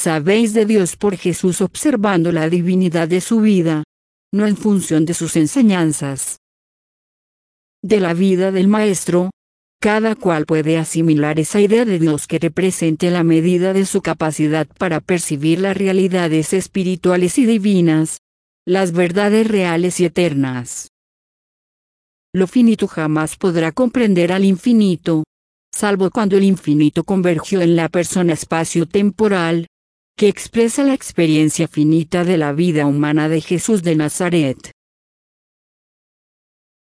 sabéis de Dios por Jesús observando la divinidad de su vida, no en función de sus enseñanzas. De la vida del Maestro, cada cual puede asimilar esa idea de Dios que represente la medida de su capacidad para percibir las realidades espirituales y divinas, las verdades reales y eternas. Lo finito jamás podrá comprender al infinito, salvo cuando el infinito convergió en la persona espacio-temporal, que expresa la experiencia finita de la vida humana de Jesús de Nazaret.